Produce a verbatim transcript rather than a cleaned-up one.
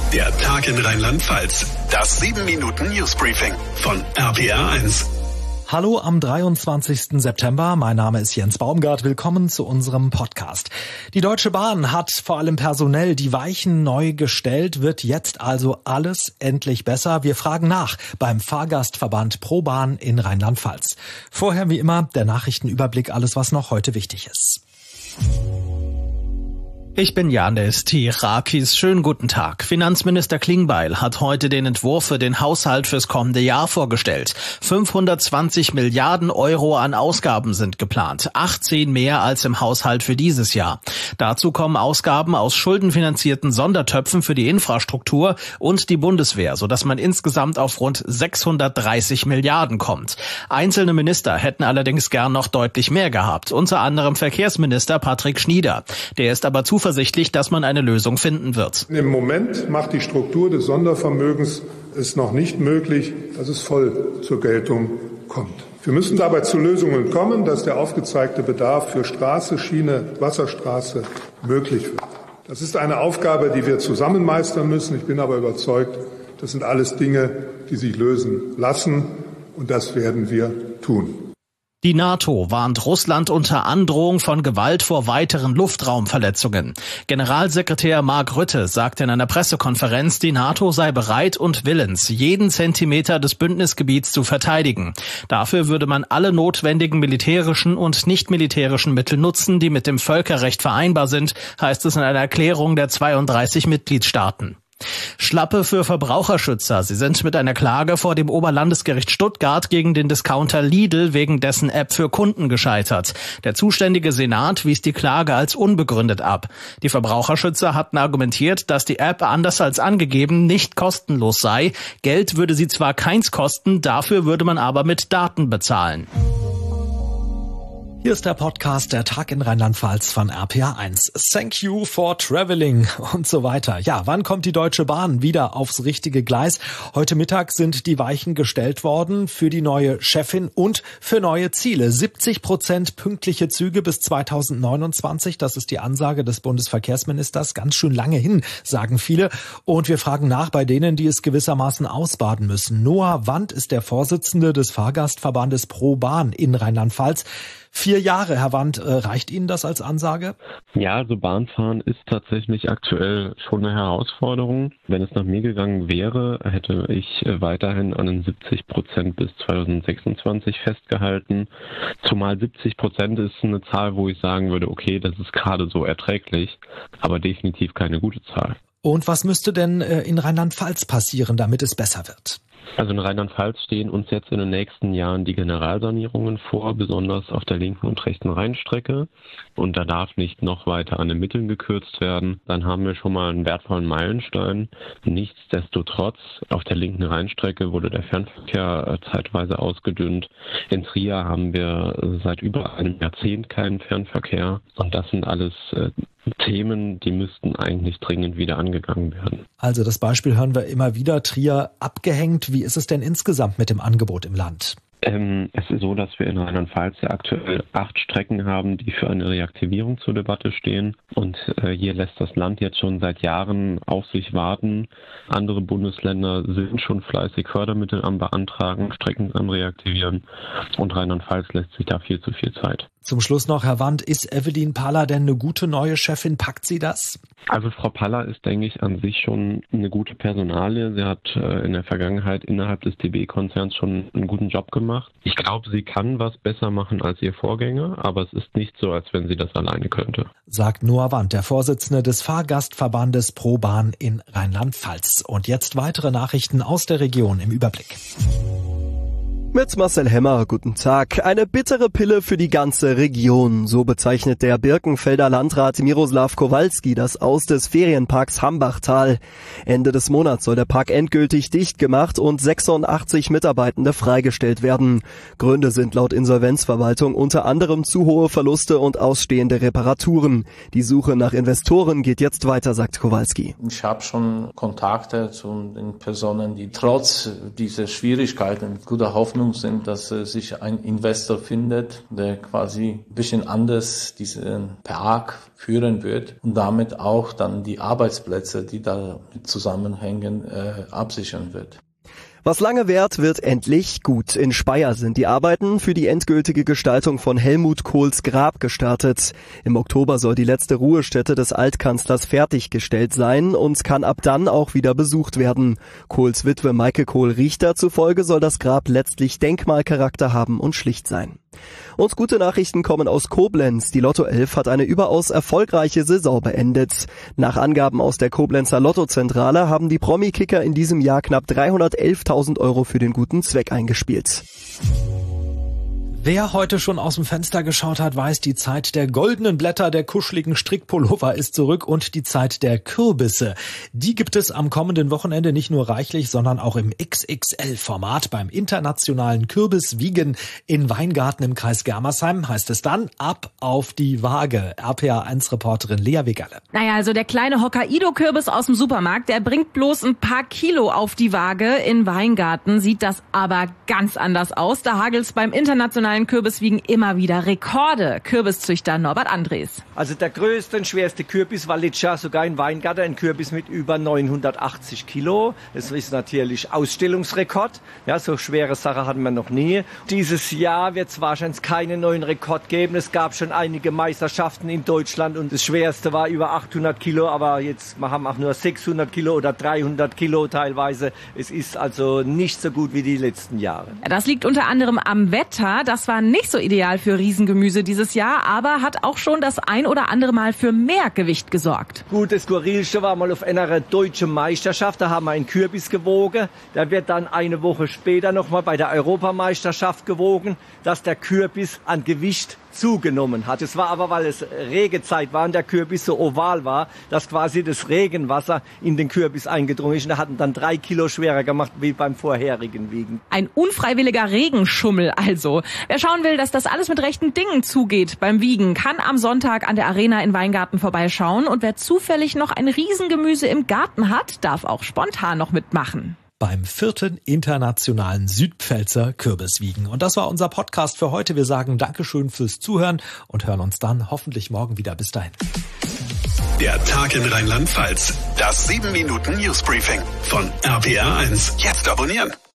Der Tag in Rheinland-Pfalz. Das sieben Minuten Newsbriefing von R P R eins. Hallo am dreiundzwanzigsten September, mein Name ist Jens Baumgart, willkommen zu unserem Podcast. Die Deutsche Bahn hat vor allem personell die Weichen neu gestellt, wird jetzt also alles endlich besser. Wir fragen nach beim Fahrgastverband ProBahn in Rheinland-Pfalz. Vorher wie immer der Nachrichtenüberblick, alles was noch heute wichtig ist. Ich bin Janis Tirakis. Schönen guten Tag. Finanzminister Klingbeil hat heute den Entwurf für den Haushalt fürs kommende Jahr vorgestellt. fünfhundertzwanzig Milliarden Euro an Ausgaben sind geplant. achtzehn mehr als im Haushalt für dieses Jahr. Dazu kommen Ausgaben aus schuldenfinanzierten Sondertöpfen für die Infrastruktur und die Bundeswehr, sodass man insgesamt auf rund sechshundertdreißig Milliarden kommt. Einzelne Minister hätten allerdings gern noch deutlich mehr gehabt. Unter anderem Verkehrsminister Patrick Schnieder. Der ist aber zuversichtlich, zuversichtlich, dass man eine Lösung finden wird. Im Moment macht die Struktur des Sondervermögens es noch nicht möglich, dass es voll zur Geltung kommt. Wir müssen dabei zu Lösungen kommen, dass der aufgezeigte Bedarf für Straße, Schiene, Wasserstraße möglich wird. Das ist eine Aufgabe, die wir zusammen meistern müssen. Ich bin aber überzeugt, das sind alles Dinge, die sich lösen lassen, und das werden wir tun. Die NATO warnt Russland unter Androhung von Gewalt vor weiteren Luftraumverletzungen. Generalsekretär Mark Rutte sagte in einer Pressekonferenz, die NATO sei bereit und willens, jeden Zentimeter des Bündnisgebiets zu verteidigen. Dafür würde man alle notwendigen militärischen und nicht militärischen Mittel nutzen, die mit dem Völkerrecht vereinbar sind, heißt es in einer Erklärung der zweiunddreißig Mitgliedstaaten. Schlappe für Verbraucherschützer. Sie sind mit einer Klage vor dem Oberlandesgericht Stuttgart gegen den Discounter Lidl wegen dessen App für Kunden gescheitert. Der zuständige Senat wies die Klage als unbegründet ab. Die Verbraucherschützer hatten argumentiert, dass die App anders als angegeben nicht kostenlos sei. Geld würde sie zwar keins kosten, dafür würde man aber mit Daten bezahlen. Hier ist der Podcast Der Tag in Rheinland-Pfalz von R P R eins. Thank you for traveling und so weiter. Ja, wann kommt die Deutsche Bahn wieder aufs richtige Gleis? Heute Mittag sind die Weichen gestellt worden für die neue Chefin und für neue Ziele. siebzig Prozent pünktliche Züge bis zweitausendneunundzwanzig. Das ist die Ansage des Bundesverkehrsministers. Ganz schön lange hin, sagen viele. Und wir fragen nach bei denen, die es gewissermaßen ausbaden müssen. Noah Wandt ist der Vorsitzende des Fahrgastverbandes ProBahn in Rheinland-Pfalz. Vier Jahre, Herr Wandt, reicht Ihnen das als Ansage? Ja, also Bahnfahren ist tatsächlich aktuell schon eine Herausforderung. Wenn es nach mir gegangen wäre, hätte ich weiterhin an den siebzig Prozent bis zweitausendsechsundzwanzig festgehalten. Zumal siebzig Prozent ist eine Zahl, wo ich sagen würde, okay, das ist gerade so erträglich, aber definitiv keine gute Zahl. Und was müsste denn in Rheinland-Pfalz passieren, damit es besser wird? Also in Rheinland-Pfalz stehen uns jetzt in den nächsten Jahren die Generalsanierungen vor, besonders auf der linken und rechten Rheinstrecke. Und da darf nicht noch weiter an den Mitteln gekürzt werden. Dann haben wir schon mal einen wertvollen Meilenstein. Nichtsdestotrotz, auf der linken Rheinstrecke wurde der Fernverkehr zeitweise ausgedünnt. In Trier haben wir seit über einem Jahrzehnt keinen Fernverkehr. Und das sind alles äh, Themen, die müssten eigentlich dringend wieder angegangen werden. Also das Beispiel hören wir immer wieder, Trier abgehängt. Wie ist es denn insgesamt mit dem Angebot im Land? Ähm, es ist so, dass wir in Rheinland-Pfalz ja aktuell acht Strecken haben, die für eine Reaktivierung zur Debatte stehen. Und äh, hier lässt das Land jetzt schon seit Jahren auf sich warten. Andere Bundesländer sind schon fleißig Fördermittel am Beantragen, Strecken am Reaktivieren. Und Rheinland-Pfalz lässt sich da viel zu viel Zeit. Zum Schluss noch, Herr Wandt, ist Evelyn Paller denn eine gute neue Chefin? Packt sie das? Also Frau Paller ist, denke ich, an sich schon eine gute Personalie. Sie hat äh, in der Vergangenheit innerhalb des D B-Konzerns schon einen guten Job gemacht. Ich glaube, sie kann was besser machen als ihr Vorgänger, aber es ist nicht so, als wenn sie das alleine könnte. Sagt Noah Wandt, der Vorsitzende des Fahrgastverbandes ProBahn in Rheinland-Pfalz. Und jetzt weitere Nachrichten aus der Region im Überblick. Mit Marcel Hemmer, guten Tag. Eine bittere Pille für die ganze Region. So bezeichnet der Birkenfelder Landrat Miroslav Kowalski das Aus des Ferienparks Hambachtal. Ende des Monats soll der Park endgültig dicht gemacht und sechsundachtzig Mitarbeitende freigestellt werden. Gründe sind laut Insolvenzverwaltung unter anderem zu hohe Verluste und ausstehende Reparaturen. Die Suche nach Investoren geht jetzt weiter, sagt Kowalski. Ich habe schon Kontakte zu den Personen, die trotz dieser Schwierigkeiten mit guter Hoffnung Hoffnung sind, dass äh, sich ein Investor findet, der quasi ein bisschen anders diesen Park führen wird und damit auch dann die Arbeitsplätze, die damit zusammenhängen, äh, absichern wird. Was lange währt, wird endlich gut. In Speyer sind die Arbeiten für die endgültige Gestaltung von Helmut Kohls Grab gestartet. Im Oktober soll die letzte Ruhestätte des Altkanzlers fertiggestellt sein und kann ab dann auch wieder besucht werden. Kohls Witwe Maike Kohl-Richter zufolge soll das Grab letztlich Denkmalcharakter haben und schlicht sein. Und gute Nachrichten kommen aus Koblenz. Die Lotto elf hat eine überaus erfolgreiche Saison beendet. Nach Angaben aus der Koblenzer Lottozentrale haben die Promi-Kicker in diesem Jahr knapp dreihundertelftausend Euro für den guten Zweck eingespielt. Wer heute schon aus dem Fenster geschaut hat, weiß, die Zeit der goldenen Blätter, der kuscheligen Strickpullover ist zurück und die Zeit der Kürbisse. Die gibt es am kommenden Wochenende nicht nur reichlich, sondern auch im X X L-Format beim internationalen Kürbiswiegen in Weingarten im Kreis Germersheim. Heißt es dann ab auf die Waage. R P A eins Reporterin Lea Wegerle. Naja, also der kleine Hokkaido-Kürbis aus dem Supermarkt, der bringt bloß ein paar Kilo auf die Waage. In Weingarten sieht das aber ganz anders aus. Da hagelt's beim internationalen Kürbiswiegen immer wieder Rekorde. Kürbiszüchter Norbert Andres. Also der größte und schwerste Kürbis war letztes Jahr sogar in Weingarten ein Kürbis mit über neunhundertachtzig Kilo. Das ist natürlich Ausstellungsrekord. Ja, so schwere Sache hatten wir noch nie. Dieses Jahr wird es wahrscheinlich keinen neuen Rekord geben. Es gab schon einige Meisterschaften in Deutschland und das schwerste war über achthundert Kilo, aber jetzt wir haben auch nur sechshundert Kilo oder dreihundert Kilo teilweise. Es ist also nicht so gut wie die letzten Jahre. Das liegt unter anderem am Wetter. Das war nicht so ideal für Riesengemüse dieses Jahr, aber hat auch schon das ein oder andere Mal für mehr Gewicht gesorgt. Gut, das Skurrilste war mal auf einer deutschen Meisterschaft, da haben wir einen Kürbis gewogen. Der wird dann eine Woche später nochmal bei der Europameisterschaft gewogen, dass der Kürbis an Gewicht zugenommen hat. Es war aber, weil es Regenzeit war und der Kürbis so oval war, dass quasi das Regenwasser in den Kürbis eingedrungen ist. Und der hat ihn dann drei Kilo schwerer gemacht wie beim vorherigen Wiegen. Ein unfreiwilliger Regenschummel also. Wer schauen will, dass das alles mit rechten Dingen zugeht beim Wiegen, kann am Sonntag an der Arena in Weingarten vorbeischauen. Und wer zufällig noch ein Riesengemüse im Garten hat, darf auch spontan noch mitmachen. Beim vierten internationalen Südpfälzer Kürbiswiegen. Und das war unser Podcast für heute. Wir sagen Dankeschön fürs Zuhören und hören uns dann hoffentlich morgen wieder. Bis dahin. Der Tag in Rheinland-Pfalz. Das sieben Minuten Newsbriefing von R P A eins. Jetzt abonnieren.